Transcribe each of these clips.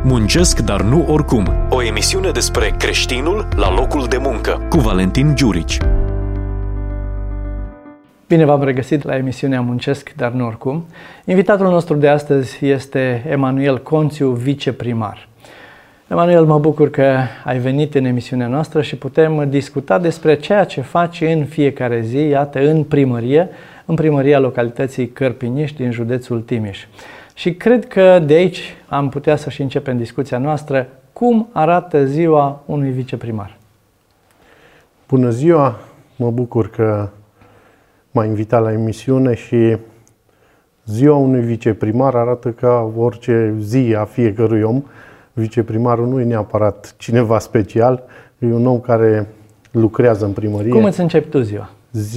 Muncesc, dar nu oricum. O emisiune despre creștinul la locul de muncă, cu Valentin Giurici. Bine v-am regăsit la emisiunea Muncesc, dar nu oricum. Invitatul nostru de astăzi este Emanuel Conțiu, viceprimar. Emanuel, mă bucur că ai venit în emisiunea noastră și putem discuta despre ceea ce faci în fiecare zi, iată, în primăria localității Cărpiniș din județul Timiș. Și cred că de aici am putea să și începem discuția noastră. Cum arată ziua unui viceprimar? Bună ziua! Mă bucur că m-ai invitat la emisiune și ziua unui viceprimar arată ca orice zi a fiecărui om. Viceprimarul nu e neapărat cineva special, e un om care lucrează în primărie. Cum îți începi tu ziua?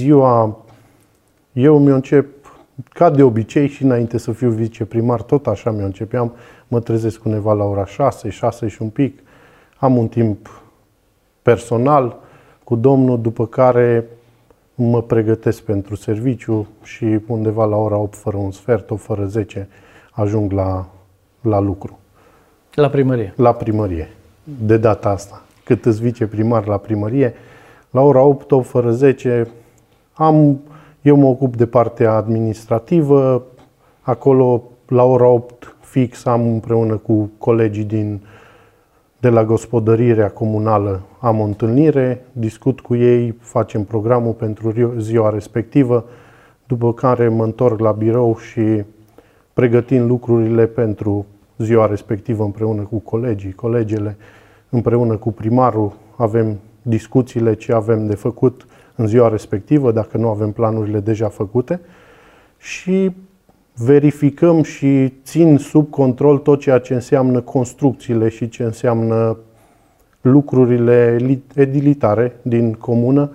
Eu mi-o încep ca de obicei și înainte să fiu viceprimar, tot așa mi-o începeam. Mă trezesc undeva la ora 6, 6 și un pic. Am un timp personal cu Domnul, după care mă pregătesc pentru serviciu și undeva la ora 8 fără un sfert, 8 fără 10 ajung la lucru. La primărie? La primărie. De data asta. Cât îți viceprimar la primărie, la ora 8, 8 fără 10 eu mă ocup de partea administrativă. Acolo, la ora 8 fix, am împreună cu colegii de la gospodărirea comunală am o întâlnire, discut cu ei, facem programul pentru ziua respectivă, după care mă întorc la birou și pregătim lucrurile pentru ziua respectivă împreună cu colegele, împreună cu primarul, avem discuțiile ce avem de făcut în ziua respectivă, dacă nu avem planurile deja făcute, și verificăm și țin sub control tot ceea ce înseamnă construcțiile și ce înseamnă lucrurile edilitare din comună.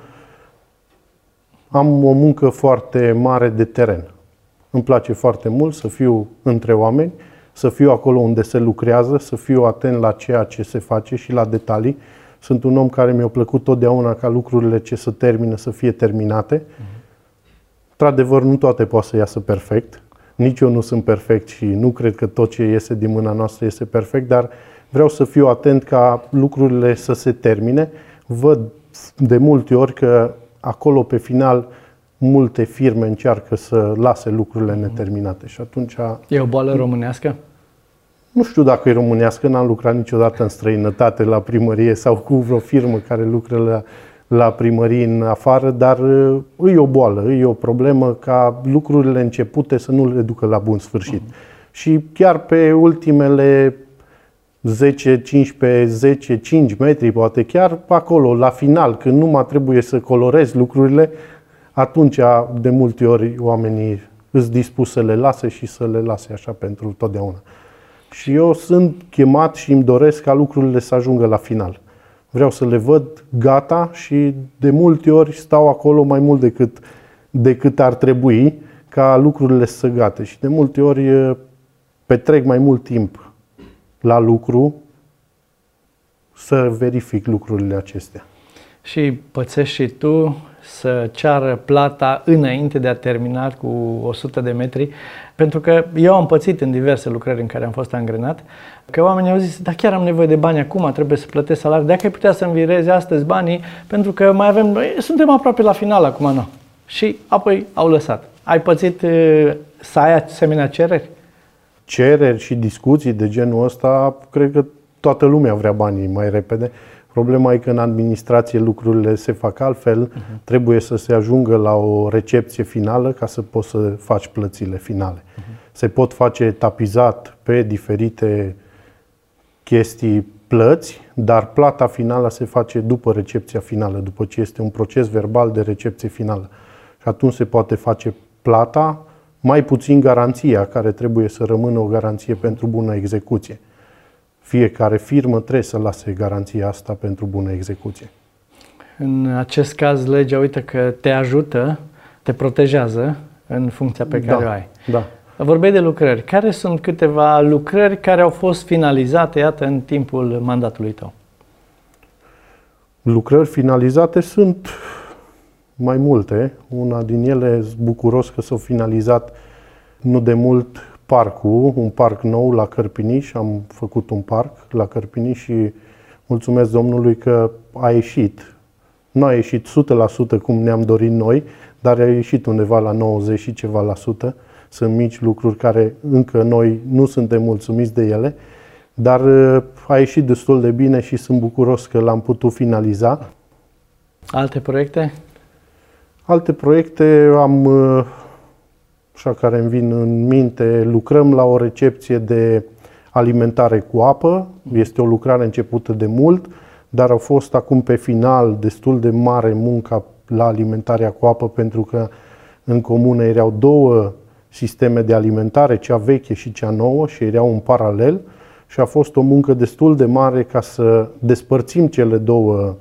Am o muncă foarte mare de teren. Îmi place foarte mult să fiu între oameni, să fiu acolo unde se lucrează, să fiu atent la ceea ce se face și la detalii. Sunt un om care mi-a plăcut totdeauna ca lucrurile ce se termină să fie terminate. Într-adevăr, nu toate poate să iasă perfect. Nici eu nu sunt perfect și nu cred că tot ce iese din mâna noastră este perfect, dar vreau să fiu atent ca lucrurile să se termine. Văd de multe ori că acolo pe final multe firme încearcă să lase lucrurile neterminate și atunci... E o boală românească? Nu știu dacă e românească, n-am lucrat niciodată în străinătate la primărie sau cu vreo firmă care lucră la primărie în afară, dar e o boală, e o problemă ca lucrurile începute să nu le ducă la bun sfârșit. Și chiar pe ultimele 10, 15, 10, 5 metri, poate chiar acolo, la final, când nu mai trebuie să colorezi lucrurile, atunci de multe ori oamenii îți dispus să le lase și să le lase așa pentru totdeauna. Și eu sunt chemat și îmi doresc ca lucrurile să ajungă la final. Vreau să le văd gata și de multe ori stau acolo mai mult decât ar trebui ca lucrurile să gate. Și de multe ori petrec mai mult timp la lucru să verific lucrurile acestea. Și pățești și tu să ceară plata înainte de a termina cu 100 de metri, pentru că eu am pățit în diverse lucrări în care am fost angrenat, că oamenii au zis, dar chiar am nevoie de bani acum, trebuie să plătesc salariul, dacă ai putea să-mi virezi astăzi banii, pentru că mai avem, suntem aproape la final acum, nu. Și apoi au lăsat. Ai pățit să ai asemenea cereri? Cereri și discuții de genul ăsta, cred că toată lumea vrea banii mai repede. Problema e că în administrație lucrurile se fac altfel, trebuie să se ajungă la o recepție finală ca să poți să faci plățile finale. Se pot face etapizat pe diferite chestii plăți, dar plata finală se face după recepția finală, după ce este un proces verbal de recepție finală. Și atunci se poate face plata, mai puțin garanția, care trebuie să rămână o garanție pentru bună execuție. Fiecare firmă trebuie să lase garanția asta pentru bună execuție. În acest caz, legea, uite că te ajută, te protejează în funcția pe care o ai. Da. Vorbeai de lucrări. Care sunt câteva lucrări care au fost finalizate, iată, în timpul mandatului tău? Lucrări finalizate sunt mai multe. Una din ele, bucuros că s-a finalizat nu de mult parcul, un parc nou la Cărpiniș. Am făcut un parc la Cărpiniș și mulțumesc Domnului că a ieșit. Nu a ieșit 100% cum ne-am dorit noi, dar a ieșit undeva la 90 și ceva la sută. Sunt mici lucruri care încă noi nu suntem mulțumiți de ele, dar a ieșit destul de bine și sunt bucuros că l-am putut finaliza. Alte proiecte? Alte proiecte am, așa care îmi vin în minte, lucrăm la o recepție de alimentare cu apă. Este o lucrare începută de mult, dar a fost acum pe final destul de mare munca la alimentarea cu apă, pentru că în comună erau două sisteme de alimentare, cea veche și cea nouă, și erau în paralel și a fost o muncă destul de mare ca să despărțim cele două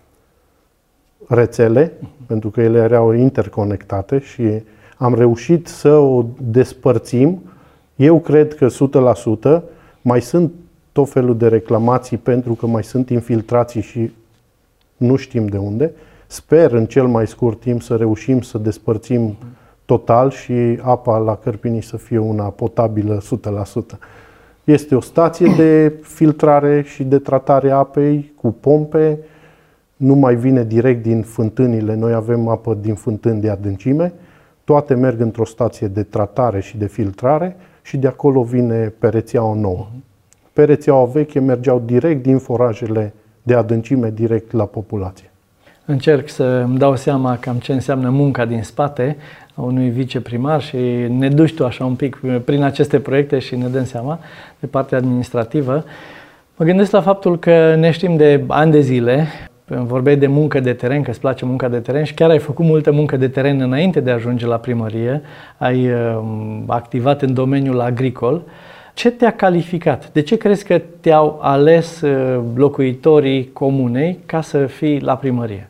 rețele, pentru că ele erau interconectate și am reușit să o despărțim. Eu cred că 100%. Mai sunt tot felul de reclamații pentru că mai sunt infiltrații și nu știm de unde. Sper în cel mai scurt timp să reușim să despărțim total și apa la Cărpiniș să fie una potabilă 100%. Este o stație de filtrare și de tratare a apei cu pompe. Nu mai vine direct din fântânile. Noi avem apă din fântâni de adâncime. Toate merg într-o stație de tratare și de filtrare și de acolo vine pe rețeaua nouă. Pe rețeaua veche mergeau direct din forajele de adâncime direct la populație. Încerc să îmi dau seama cam ce înseamnă munca din spate a unui viceprimar și ne duci tu așa un pic prin aceste proiecte și ne dăm seama de partea administrativă. Mă gândesc la faptul că ne știm de ani de zile, vorbeai de muncă de teren, că îți place munca de teren și chiar ai făcut multă muncă de teren înainte de a ajunge la primărie, ai activat în domeniul agricol. Ce te-a calificat? De ce crezi că te-au ales locuitorii comunei ca să fii la primărie?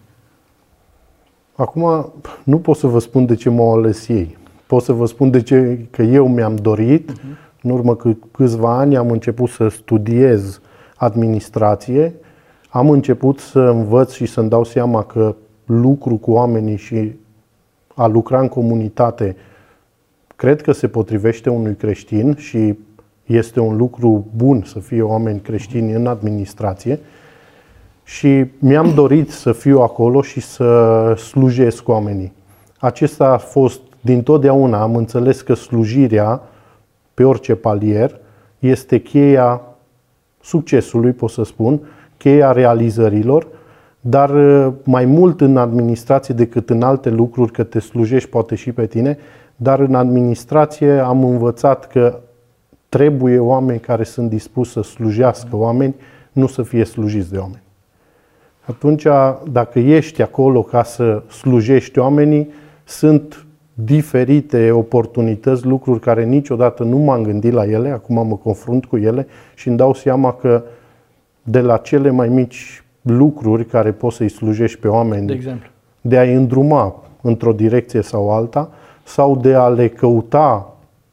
Acum nu pot să vă spun de ce m-au ales ei. Pot să vă spun de ce, că eu mi-am dorit. În urmă cu câțiva ani am început să studiez administrație. Am început să învăț și să-mi dau seama că lucru cu oamenii și a lucra în comunitate cred că se potrivește unui creștin și este un lucru bun să fie oameni creștini în administrație. Și mi-am dorit să fiu acolo și să slujesc oamenii. Acesta a fost dintotdeauna. Am înțeles că slujirea pe orice palier este cheia succesului, pot să spun, cheia realizărilor, dar mai mult în administrație decât în alte lucruri, că te slujești poate și pe tine, dar în administrație am învățat că trebuie oameni care sunt dispuși să slujească oameni, nu să fie slujiți de oameni. Atunci, dacă ești acolo ca să slujești oamenii, sunt diferite oportunități, lucruri care niciodată nu m-am gândit la ele, acum mă confrunt cu ele și îmi dau seama că de la cele mai mici lucruri care poți să-i slujești pe oameni, de exemplu, de a-i îndruma într-o direcție sau alta, sau de a le căuta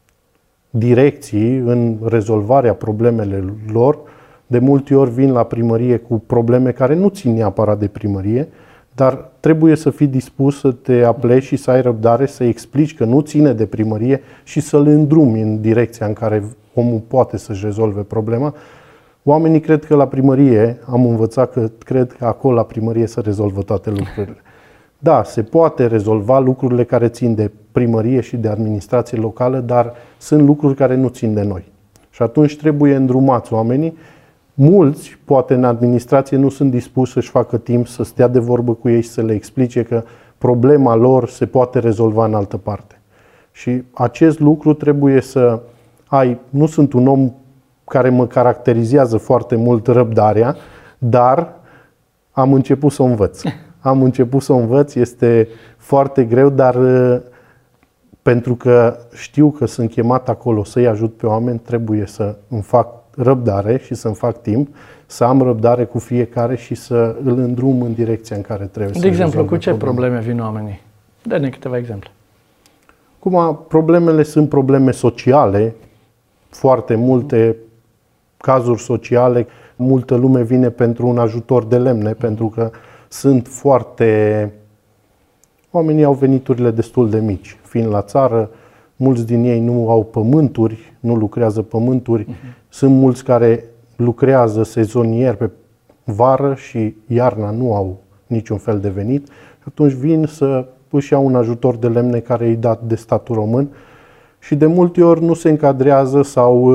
direcții în rezolvarea problemelor lor, de multe ori vin la primărie cu probleme care nu țin neapărat de primărie, dar trebuie să fii dispus să te apleci și să ai răbdare, să explici că nu ține de primărie și să-l îndrumi în direcția în care omul poate să-și rezolve problema. Oamenii cred că la primărie, am învățat că cred că acolo la primărie se rezolvă toate lucrurile. Da, se poate rezolva lucrurile care țin de primărie și de administrație locală, dar sunt lucruri care nu țin de noi. Și atunci trebuie îndrumați oamenii. Mulți, poate în administrație, nu sunt dispuși să-și facă timp să stea de vorbă cu ei și să le explice că problema lor se poate rezolva în altă parte. Și acest lucru trebuie să ai. Nu sunt un om care mă caracterizează foarte mult răbdarea, dar am început să o învăț. Am început să o învăț, este foarte greu, dar pentru că știu că sunt chemat acolo să-i ajut pe oameni, trebuie să îmi fac răbdare și să-mi fac timp, să am răbdare cu fiecare și să îl îndrum în direcția în care trebuie. De exemplu, cu ce probleme vin oamenii? Dă-ne câteva exemple. Cum problemele sunt probleme sociale, foarte multe cazuri sociale, multă lume vine pentru un ajutor de lemne, pentru că sunt foarte... Oamenii au veniturile destul de mici. Fiind la țară, mulți din ei nu au pământuri, nu lucrează pământuri, sunt mulți care lucrează sezonier pe vară și iarna nu au niciun fel de venit. Atunci vin să își iau un ajutor de lemne care îi dat de statul român și de multe ori nu se încadrează sau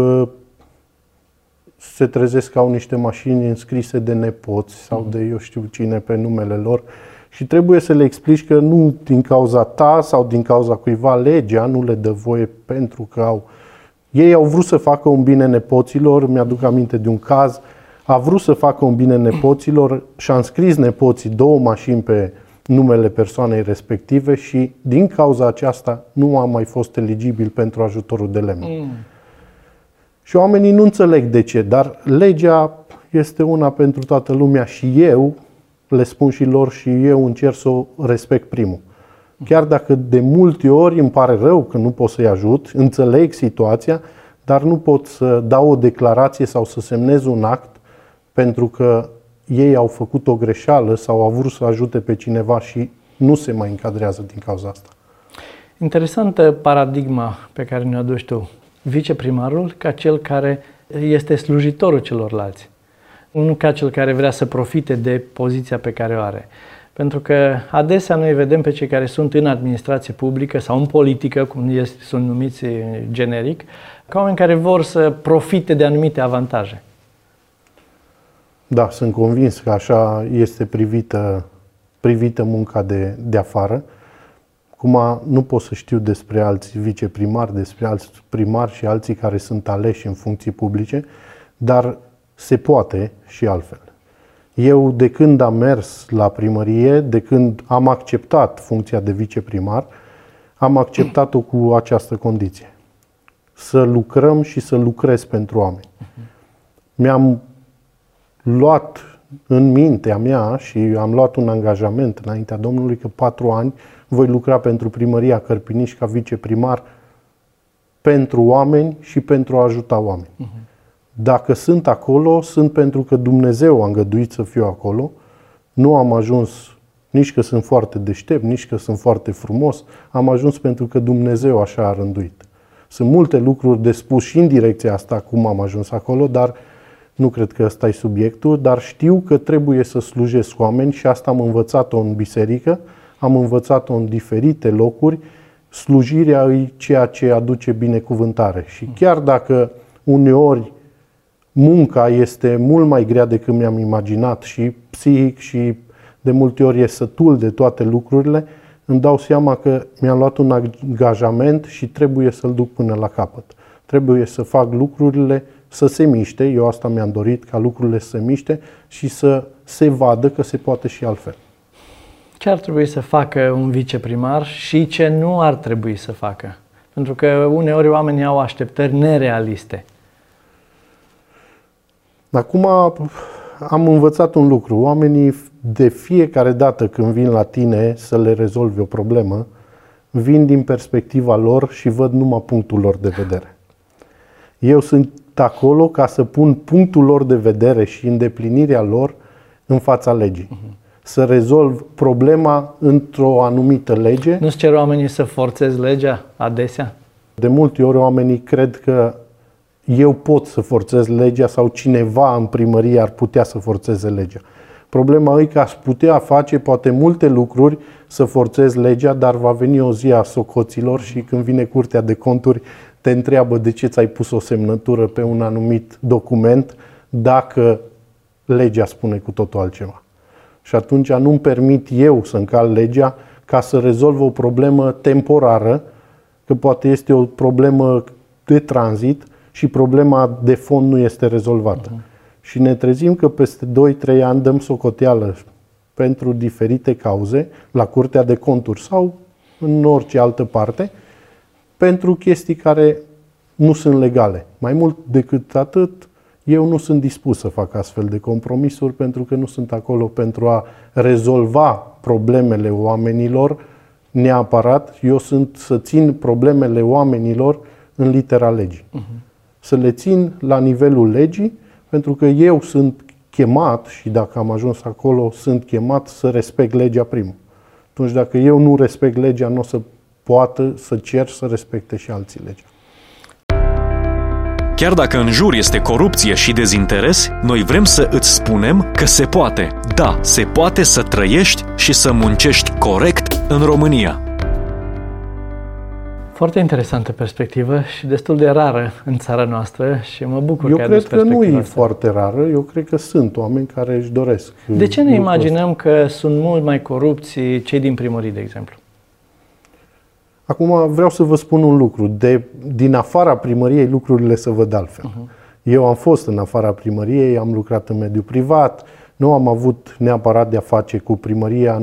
se trezesc că au niște mașini înscrise de nepoți sau de eu știu cine pe numele lor și trebuie să le explici că nu din cauza ta sau din cauza cuiva legea nu le dă voie pentru că ei au vrut să facă un bine nepoților. Mi-aduc aminte de un caz, a vrut să facă un bine nepoților și a înscris nepoții 2 mașini pe numele persoanei respective și din cauza aceasta nu a mai fost eligibil pentru ajutorul de lemn. Și oamenii nu înțeleg de ce, dar legea este una pentru toată lumea și eu le spun și lor și eu încerc să o respect primul. Chiar dacă de multe ori îmi pare rău că nu pot să-i ajut, înțeleg situația, dar nu pot să dau o declarație sau să semnez un act pentru că ei au făcut o greșeală sau au vrut să ajute pe cineva și nu se mai încadrează din cauza asta. Interesantă paradigma pe care ne-o aduci tu. Viceprimarul ca cel care este slujitorul celorlalți, nu ca cel care vrea să profite de poziția pe care o are. Pentru că adesea noi vedem pe cei care sunt în administrație publică sau în politică, cum sunt numiți generic, ca oameni care vor să profite de anumite avantaje. Da, sunt convins că așa este privită munca de afară. Acum nu pot să știu despre alți viceprimari, despre alți primari și alții care sunt aleși în funcții publice, dar se poate și altfel. Eu, de când am mers la primărie, de când am acceptat funcția de viceprimar, am acceptat-o cu această condiție. Să lucrăm și să lucrez pentru oameni. Mi-am luat în mintea mea și am luat un angajament înaintea Domnului că 4 ani voi lucra pentru primăria Cărpiniș ca viceprimar pentru oameni și pentru a ajuta oameni. Dacă sunt acolo, sunt pentru că Dumnezeu a îngăduit să fiu acolo. Nu am ajuns nici că sunt foarte deștept, nici că sunt foarte frumos. Am ajuns pentru că Dumnezeu așa a rânduit. Sunt multe lucruri de spus și în direcția asta, cum am ajuns acolo, dar nu cred că ăsta e subiectul, dar știu că trebuie să slujesc oameni și asta am învățat-o în biserică, am învățat-o în diferite locuri. Slujirea e ceea ce aduce binecuvântare. Și chiar dacă uneori munca este mult mai grea decât mi-am imaginat și psihic și de multe ori e sătul de toate lucrurile, îmi dau seama că mi-am luat un angajament și trebuie să-l duc până la capăt. Trebuie să fac lucrurile să se miște, eu asta mi-am dorit, ca lucrurile să se miște și să se vadă că se poate și altfel. Ce ar trebui să facă un viceprimar și ce nu ar trebui să facă? Pentru că uneori oamenii au așteptări nerealiste. Acum am învățat un lucru. Oamenii de fiecare dată când vin la tine să le rezolvi o problemă, vin din perspectiva lor și văd numai punctul lor de vedere. Eu sunt acolo ca să pun punctul lor de vedere și îndeplinirea lor în fața legii. Să rezolv problema într-o anumită lege. Nu-ți cer oamenii să forțezi legea adesea? De multe ori oamenii cred că eu pot să forțez legea sau cineva în primărie ar putea să forțeze legea. Problema e că aș putea face poate multe lucruri să forțez legea, dar va veni o zi a socoților și când vine Curtea de Conturi te întreabă de ce ți-ai pus o semnătură pe un anumit document dacă legea spune cu totul altceva. Și atunci nu-mi permit eu să încalc legea ca să rezolv o problemă temporară, că poate este o problemă de tranzit și problema de fond nu este rezolvată. Și ne trezim că peste 2-3 ani dăm socoteală pentru diferite cauze la Curtea de Conturi sau în orice altă parte pentru chestii care nu sunt legale. Mai mult decât atât, eu nu sunt dispus să fac astfel de compromisuri pentru că nu sunt acolo pentru a rezolva problemele oamenilor neapărat. Eu sunt să țin problemele oamenilor în litera legii. Să le țin la nivelul legii pentru că eu sunt chemat și dacă am ajuns acolo, sunt chemat să respect legea primul. Atunci dacă eu nu respect legea, nu o să poată să cer să respecte și alții legea. Chiar dacă în jur este corupție și dezinteres, noi vrem să îți spunem că se poate. Da, se poate să trăiești și să muncești corect în România. Foarte interesantă perspectivă și destul de rară în țara noastră și mă bucur că ai adus perspectiva. Eu cred că nu e asta. foarte rară, eu cred că sunt oameni care își doresc. De ce ne imaginăm că sunt mult mai corupți cei din primării, de exemplu? Acum vreau să vă spun un lucru. Din afara primăriei lucrurile se văd altfel. Eu am fost în afara primăriei, am lucrat în mediul privat, nu am avut neapărat de-a face cu primăria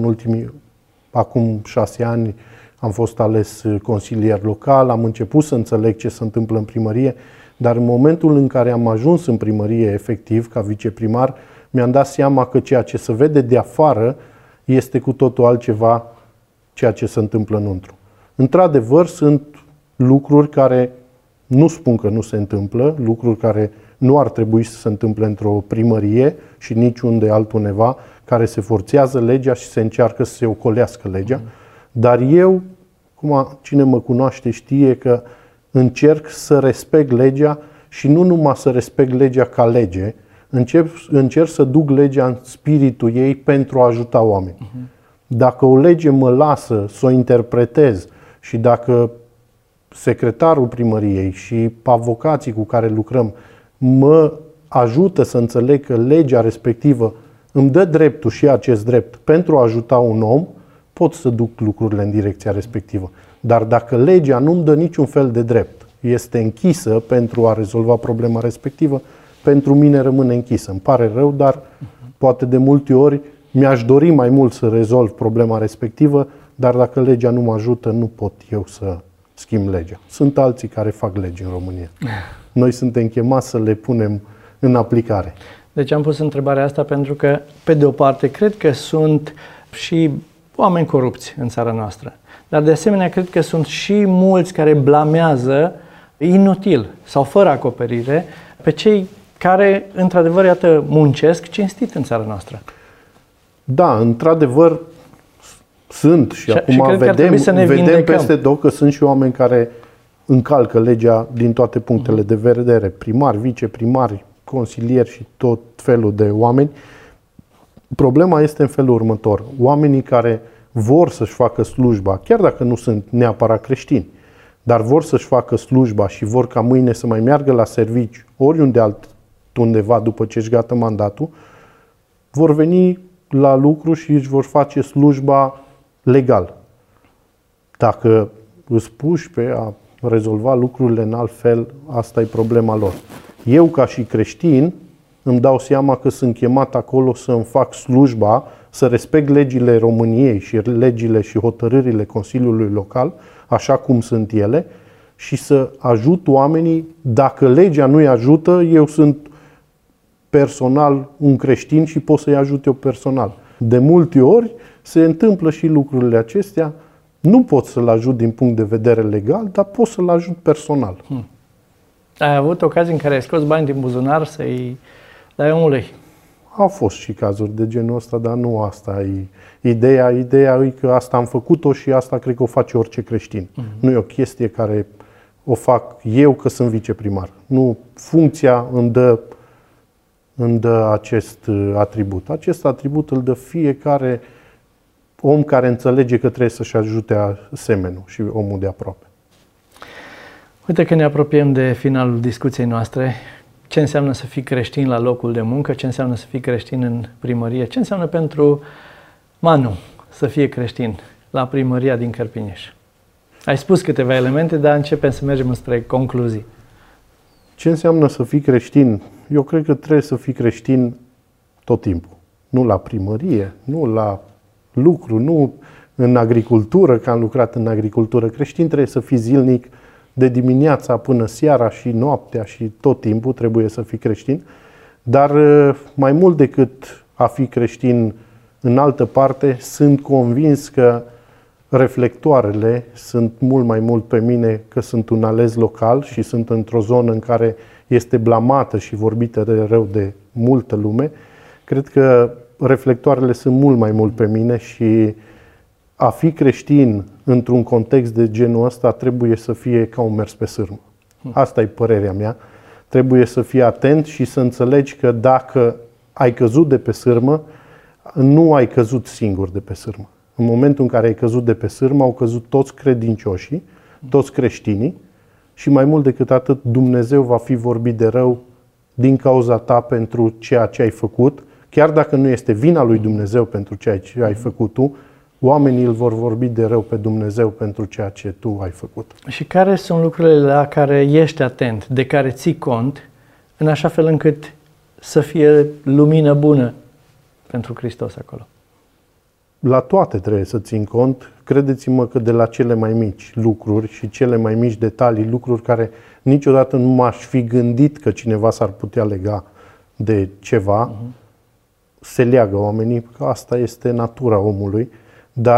acum 6 ani am fost ales consilier local, am început să înțeleg ce se întâmplă în primărie, dar în momentul în care am ajuns în primărie efectiv ca viceprimar, mi-am dat seama că ceea ce se vede de afară este cu totul altceva ceea ce se întâmplă înăuntru. Într-adevăr, sunt lucruri care nu spun că nu se întâmplă, lucruri care nu ar trebui să se întâmple într-o primărie și niciunde altundeva, care se forțează legea și se încearcă să se ocolească legea. Dar eu, cine mă cunoaște știe că încerc să respect legea și nu numai să respect legea ca lege, încerc să duc legea în spiritul ei pentru a ajuta oameni. Dacă o lege mă lasă să o interpretez și dacă secretarul primăriei și avocații cu care lucrăm mă ajută să înțeleg că legea respectivă îmi dă dreptul și acest drept pentru a ajuta un om, pot să duc lucrurile în direcția respectivă. Dar dacă legea nu îmi dă niciun fel de drept, este închisă pentru a rezolva problema respectivă, pentru mine rămâne închisă. Îmi pare rău, dar poate de multe ori mi-aș dori mai mult să rezolv problema respectivă, dar dacă legea nu mă ajută, nu pot eu să schimb legea. Sunt alții care fac legi în România. Noi suntem chemați să le punem în aplicare. Deci am pus întrebarea asta pentru că, pe de o parte, cred că sunt și oameni corupți în țara noastră. Dar de asemenea, cred că sunt și mulți care blamează inutil sau fără acoperire pe cei care, într-adevăr, iată, muncesc cinstit în țara noastră. Da, într-adevăr, sunt și acum vedem peste tot că sunt și oameni care încalcă legea din toate punctele de vedere. Primari, viceprimari, consilieri și tot felul de oameni. Problema este în felul următor. Oamenii care vor să-și facă slujba, chiar dacă nu sunt neapărat creștini, dar vor să-și facă slujba și vor ca mâine să mai meargă la serviciu oriunde altundeva după ce își gata mandatul, vor veni la lucru și își vor face slujba legal. Dacă îți puși pe a rezolva lucrurile în alt fel, asta e problema lor. Eu, ca și creștin, îmi dau seama că sunt chemat acolo să îmi fac slujba, să respect legile României și legile și hotărârile Consiliului Local, așa cum sunt ele, și să ajut oamenii. Dacă legea nu-i ajută, eu sunt personal un creștin și pot să-i ajut eu personal. De multe ori se întâmplă și lucrurile acestea. Nu pot să-l ajut din punct de vedere legal, dar pot să-l ajut personal. Ai avut ocazii în care ai scos bani din buzunar să-i dai omului? Au fost și cazuri de genul ăsta, dar nu asta e ideea. Ideea e că asta am făcut-o și asta cred că o face orice creștin. Nu e o chestie care o fac eu că sunt viceprimar. Nu, funcția îmi dă acest atribut. Acest atribut îl dă fiecare om care înțelege că trebuie să-și ajute semenul și omul de aproape. Uite că ne apropiem de finalul discuției noastre. Ce înseamnă să fii creștin la locul de muncă? Ce înseamnă să fii creștin în primărie? Ce înseamnă pentru Manu să fie creștin la primăria din Cărpiniș? Ai spus câteva elemente, dar începem să mergem spre concluzii. Ce înseamnă să fii creștin? Eu cred că trebuie să fii creștin tot timpul. Nu la primărie, nu la lucru, nu în agricultură, că am lucrat în agricultură. Creștin trebuie să fii zilnic, de dimineața până seara și noaptea și tot timpul trebuie să fii creștin. Dar mai mult decât a fi creștin în altă parte, sunt convins că reflectoarele sunt mult mai mult pe mine, că sunt un ales local și sunt într-o zonă în care este blamată și vorbită de rău de multă lume. Cred că reflectoarele sunt mult mai mult pe mine și a fi creștin într-un context de genul ăsta trebuie să fie ca un mers pe sârmă. Asta e părerea mea. Trebuie să fii atent și să înțelegi că dacă ai căzut de pe sârmă, nu ai căzut singur de pe sârmă. În momentul în care ai căzut de pe sârmă, au căzut toți credincioșii, toți creștinii și mai mult decât atât, Dumnezeu va fi vorbit de rău din cauza ta pentru ceea ce ai făcut. Chiar dacă nu este vina lui Dumnezeu pentru ceea ce ai făcut tu, oamenii îl vor vorbi de rău pe Dumnezeu pentru ceea ce tu ai făcut. Și care sunt lucrurile la care ești atent, de care ții cont, în așa fel încât să fie lumină bună pentru Hristos acolo? La toate trebuie să țin cont. Credeți-mă că de la cele mai mici lucruri și cele mai mici detalii, lucruri care niciodată nu m-aș fi gândit că cineva s-ar putea lega de ceva, se leagă oamenii, că asta este natura omului. Dar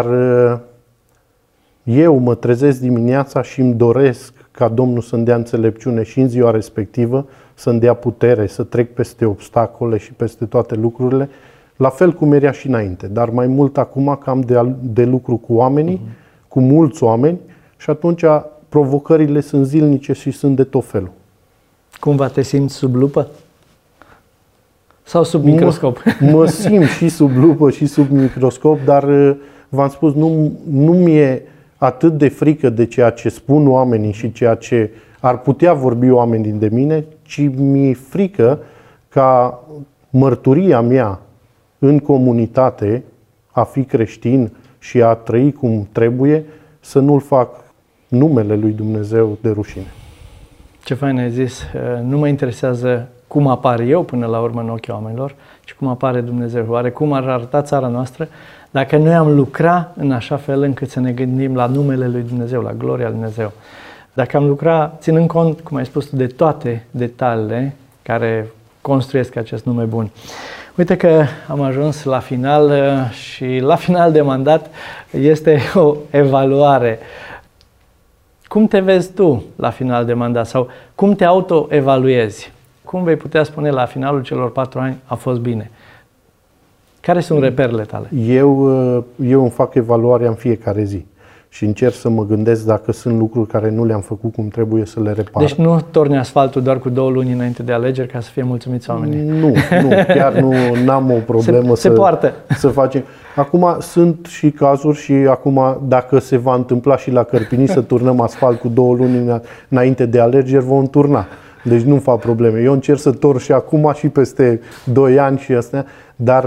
eu mă trezesc dimineața și îmi doresc ca Domnul să-mi dea înțelepciune și în ziua respectivă, să-mi dea putere să trec peste obstacole și peste toate lucrurile, la fel cum era și înainte, dar mai mult acum că am de lucru cu oamenii, cu mulți oameni și atunci provocările sunt zilnice și sunt de tot felul. Cumva te simți sub lupă? Sau sub microscop? Mă simt și sub lupă și sub microscop, dar v-am spus, nu mi-e atât de frică de ceea ce spun oamenii și ceea ce ar putea vorbi oamenii de mine, ci mi-e frică ca mărturia mea în comunitate, a fi creștin și a trăi cum trebuie, să nu-l fac numele lui Dumnezeu de rușine. Ce fain ai zis, nu mă interesează cum apar eu până la urmă în ochii oamenilor, ci cum apare Dumnezeu. Oare cum ar arăta țara noastră dacă noi am lucra în așa fel încât să ne gândim la numele lui Dumnezeu, la gloria lui Dumnezeu. Dacă am lucra ținând cont, cum ai spus tu, de toate detaliile care construiesc acest nume bun. Uite că am ajuns la final și la final de mandat este o evaluare. Cum te vezi tu la final de mandat sau cum te auto-evaluezi? Cum vei putea spune la finalul celor 4 ani a fost bine? Care sunt reperele tale? Eu îmi fac evaluarea în fiecare zi și încerc să mă gândesc dacă sunt lucruri care nu le-am făcut cum trebuie să le repar. Deci nu torni asfaltul doar cu 2 luni înainte de alegeri ca să fie mulțumiți oamenii? Nu, chiar n-am o problemă să facem. Acum sunt și cazuri și acum dacă se va întâmpla și la Cărpini să turnăm asfalt cu 2 luni înainte de alegeri, vom turna. Deci nu fac probleme. Eu încerc să torn și acum și peste 2 ani și astea, dar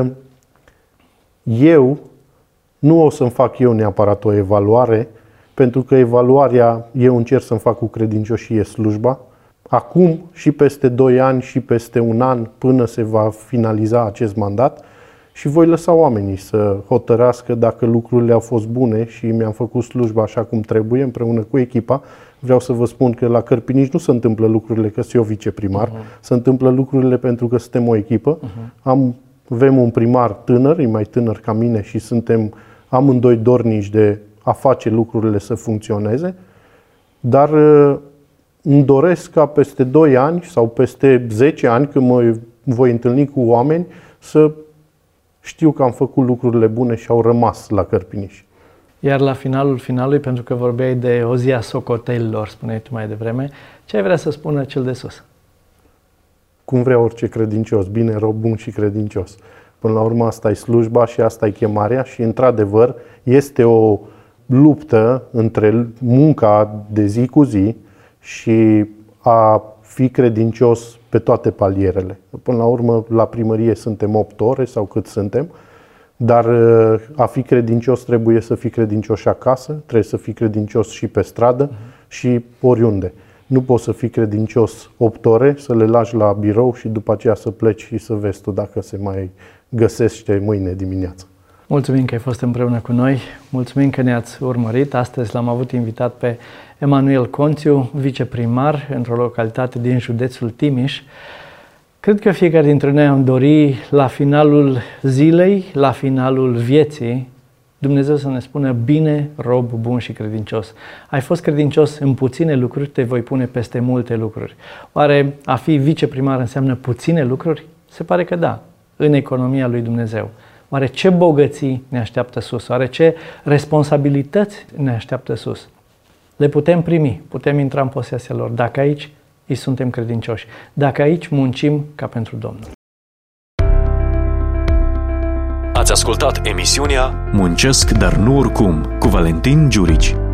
eu nu o să-mi fac eu neapărat o evaluare, pentru că evaluarea eu încerc să-mi fac cu credincioșie slujba. Acum și peste 2 ani și peste 1 an până se va finaliza acest mandat și voi lăsa oamenii să hotărască dacă lucrurile au fost bune și mi-am făcut slujba așa cum trebuie împreună cu echipa. Vreau să vă spun că la Cărpini nu se întâmplă lucrurile că sunt eu viceprimar, se întâmplă lucrurile pentru că suntem o echipă. Avem un primar tânăr, e mai tânăr ca mine și suntem amândoi dornici de a face lucrurile să funcționeze, dar îmi doresc ca peste 2 ani sau peste 10 ani, când mă voi întâlni cu oameni, să știu că am făcut lucrurile bune și au rămas la Cărpiniș. Iar la finalul finalului, pentru că vorbeai de o zi a socotelilor, spuneai tu mai devreme, ce ai vrea să spună cel de sus? Cum vrea orice credincios, bine, rău, bun și credincios. Până la urmă asta e slujba și asta e chemarea și într-adevăr este o luptă între munca de zi cu zi și a fi credincios pe toate palierele. Până la urmă la primărie suntem 8 ore sau cât suntem, dar a fi credincios trebuie să fii credincios și acasă, trebuie să fii credincios și pe stradă și oriunde. Nu poți să fii credincios 8 ore, să le lași la birou și după aceea să pleci și să vezi tu dacă se mai găsește mâine dimineață. Mulțumim că ai fost împreună cu noi, mulțumim că ne-ați urmărit. Astăzi l-am avut invitat pe Emanuel Conțiu, viceprimar într-o localitate din județul Timiș. Cred că fiecare dintre noi am dori la finalul zilei, la finalul vieții, Dumnezeu să ne spună: bine, rob bun și credincios. Ai fost credincios în puține lucruri, te voi pune peste multe lucruri. Oare a fi viceprimar înseamnă puține lucruri? Se pare că da, în economia lui Dumnezeu. Oare ce bogății ne așteaptă sus? Oare ce responsabilități ne așteaptă sus? Le putem primi, putem intra în posesia lor, dacă aici îi suntem credincioși, dacă aici muncim ca pentru Domnul. Ați ascultat emisiunea Muncesc, dar nu oricum, cu Valentin Giurici.